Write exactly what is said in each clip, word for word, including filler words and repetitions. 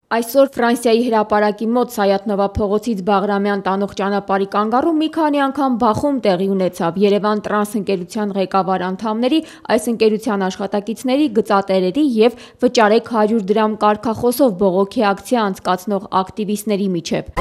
Այսօր Ֆրանսիայի հրապարակի մոտ Սայաթնովա փողոցից Բաղրամյան տանող ճանապարհի կանգառում մի քանի անգամ բախում տեղի ունեցավ Երևան տրանս ընկերության ղեկավար անդամների, այս ընկերության աշխատակիցների, գծատերերի և վճարեք հարյուր դրամ կարգախոսով բողոքի ակցիա անցկացնող ակտիվիստների միջև։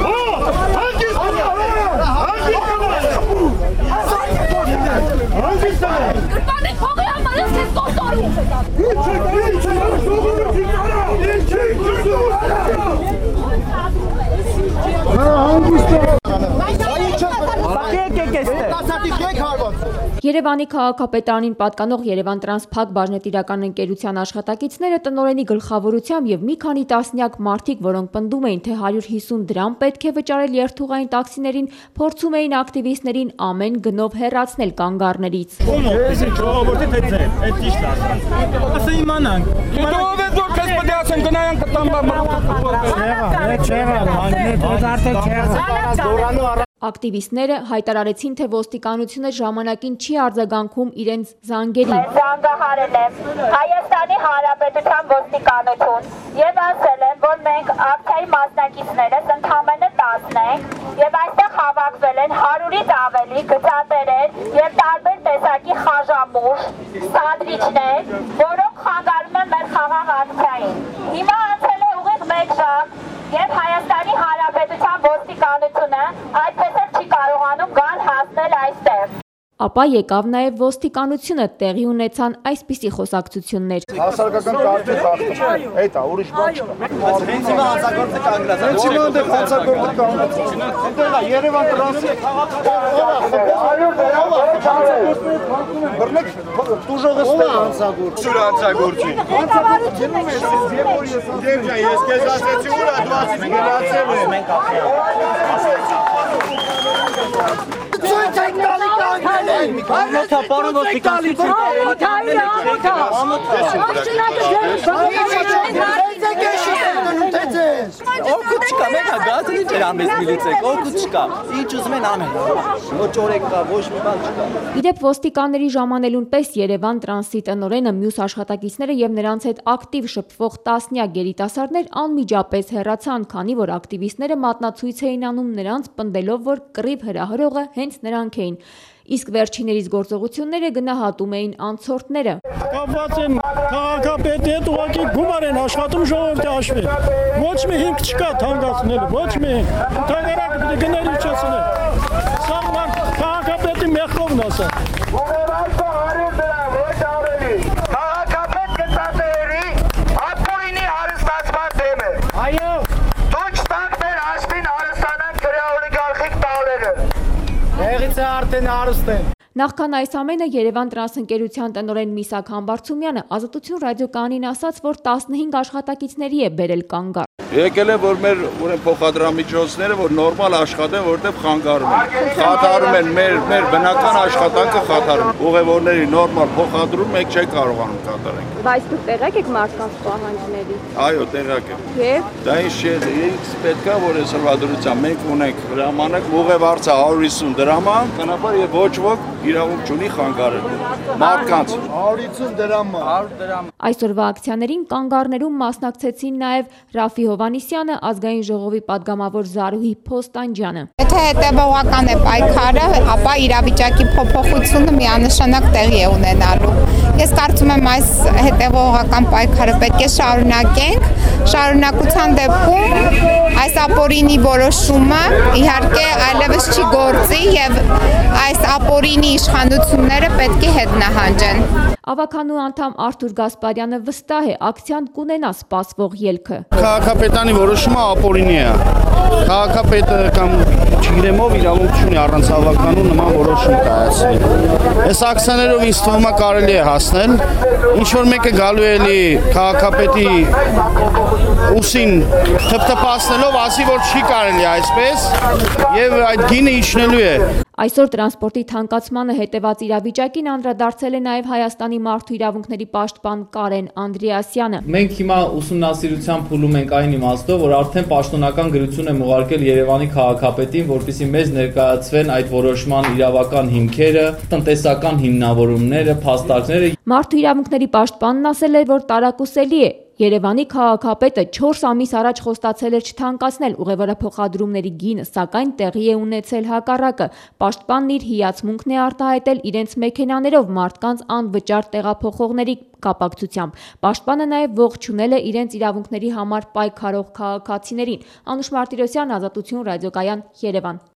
Երևանի քաղաքապետարանին պատկանող Երևան տրանս փակ բաժնետիրական ընկերության աշխատակիցները տնօրենի գլխավորությամբ և մի քանի տասնյակ մարդիկ, որոնք պնդում էին, թե հարյուր հիսուն դրամ պետք է վճարել երթուղային տաքսիներին, փորձում էին ակտիվիստներին ամեն գնով հեռացնել կանգառներից։ Ակտիվիստները հայտարարեցին, թե ոստիկանությունը ժամանակին չի արձագանքում իրենց զանգերին։ Զանգահարել եմ Հայաստանի Հանրապետության ոստիկանություն և ասել եմ, որ մենք ակցիայի մասնակիցներս ընդամենը տասն ենք և այստեղ հավաքվել են հարյուրից ավելի գծատերեր և տարբեր տեսակի խաժամուշ, սանդվիչներ, որոնք խանգարում են մեր խաղաղ ակցիային։ Հիմա անցել է ուղիղ մեկ ժամ և Հայաստանի Հանրապետության ոստիկանությունը այդպես էլ չի կարողանում գալ հասնել այստեղ։ Ապա եկավ նաև ոստիկանությունը, տեղի ունեցան այսպիսի խոսակցություններ։ Հասարակական կարգի խախտում, այդ է, ուրիշ բան չկա։ Հենց հիմա հանցագործը կանգնած է։ Հենց հիմա այնտեղ հանցագործը կանգնած է։ Այնտեղ է Երևան տրանսի բռնեք տուժողը ստեղ հանցագործ։ Սուր հանցագործի։ Հանցագործի ես ես քեզ ասեցի ուր է դու ասեցի գնացել եմ։ Մենք Ամոթա, պարոն ոստիկանություն։ Օգուտ չկա, մենք հագազն ինչ էր ամես միլիցեք, օգուտ չկա, ինչ ուզում են ամեն, ոչ օրեք կա, ոչ մի բան չկա։ Իդեպ ոստիկանների ժամանելուն պես Երևան տրանսի տնօրենը, մյուս աշխատակիցները և նրանց հետ ակտիվ շփվող տասնյակ երիտասարդներ անմիջապես հեռացան, քանի որ ակտիվիստները մատնացույց էին անում նրանց, պնդելով, որ կռիվ հրահրողը հենց նրանք էին։ Իսկ վերջիներիս գործողությունները գնահատում էին անցորդները։ Կապված են քաղաքապետի հետ ուղղակի գումար են աշխատում ժողովրդի հաշվին։ Ոչ մի հիմք չկա թանկացնելու, ոչ մի հիմք։ Ընդհանրապես պետք է գնել իջեցնել։ Սա մարդ քաղաքապետի մեղքովն ասա։ Քաղաքապետ գծատերերի ապօրինի հարստացման դեմ է։ Այո։ Դուք ստանք մեր հաշվին հարստանան քրեօլիգարխիկ տալերը։ Եղից է արդեն հարուստ են։ Նախքան այս ամենը Երևան տրանս ընկերության տնօրեն Միսակ Համբարձումյանը Ազատություն ռադիոկայանին ասաց, որ տասնհինգ աշխատակիցների է բերել կանգառ։ Եկել է, որ մեր ուրեմն փոխադրամիջոցները, որ նորմալ աշխատեն, որտեղ խանգարում են։ Խաթարում են մեր մեր բնական աշխատանքը խաթարում։ Ուղևորների նորմալ փոխադրում մենք չենք կարողանում կատարենք։ Բայց դուք տեղյակ եք մարդկանց պահանջների։ Այո, տեղյակ եմ։ Եվ դա ինչ չէ, ինքս պետք է որ այս հրավադրությամբ մենք ունենք հրամանակ ուղևորցը հարյուր հիսուն դրամ, բնականաբար եւ ոչ ոք իրավունք չունի խանգարել մարդկանց հարյուր հիսուն դրամ հարյուր դրամ։ Այսօրվա ակցիաներին կանգառներում մասնակցեցին նաև Ռաֆի Հովհաննիսյանը, ազգային ժողովի падգամավոր Զարուհի Փոստանջյանը։ Եթե հետևողական է պայքարը, ապա իրավիճակի փոփոխությունը միանշանակ տեղի է ունենալու։ Ես կարծում եմ այս հետևողական պայքարը պետք է շարունակենք, շարունակության դեպքում այս ապօրինի որոշումը իհարկե այլևս չի գործի եւ այս ապօրինի իշխանությունները պետք է հետ նահանջեն։ Ավականու անդամ Արթուր Գասպարյանը վստահ է, ակցիան կունենա սպասվող ելքը։ Քաղաքապետանի որոշումը ապօրինի է։ Քաղաքապետը կամ չգիտեմ ով իրավունք չունի առանց ավականու նման որոշում կայացնել։ Այս ակցիաներով ինձ թվում է կարելի է հասնել, ինչ որ մեկը գալու էլի քաղաքապետի ուսին թփթփացնելով, ասի որ չի կարելի այսպես եւ այդ գինը իջնելու է։ Այսօր տրանսպորտի թանկացմանը հետևած իրավիճակին անդրադարձել է նաև Հայաստանի մարդու իրավունքների պաշտպան Կարեն Անդրեասյանը։ Մենք հիմա ուսումնասիրության փուլում ենք այն իմաստով, որ արդեն պաշտոնական գրություն եմ ուղարկել Երևանի քաղաքապետին, որպեսզի մեզ ներկայացվեն այդ որոշման իրավական հիմքերը, տնտեսական հիմնավորումները, փաստարկները։ Մարդու իրավունքների պաշտպանն ասել է, որ տարակուսելի է Երևանի քաղաքապետը չորս ամիս առաջ խոստացել էր չթանկացնել ուղևորափոխադրումների գինը, սակայն տեղի է ունեցել հակառակը։ Պաշտպանն իր հիացմունքն է արտահայտել իրենց մեքենաներով մարդկանց անվճար տեղափոխողների կապակցությամբ։ Պաշտպանը նաև ողջունել է իրենց իրավունքների համար պայքարող քաղաքացիներին։ Անուշ Մարտիրոսյան, Ազատություն ռադիոկայան, Երևան։